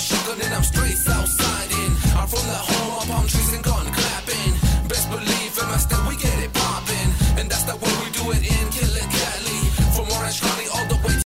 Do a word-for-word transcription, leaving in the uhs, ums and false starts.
shotgun and I'm straight south siding. I'm from the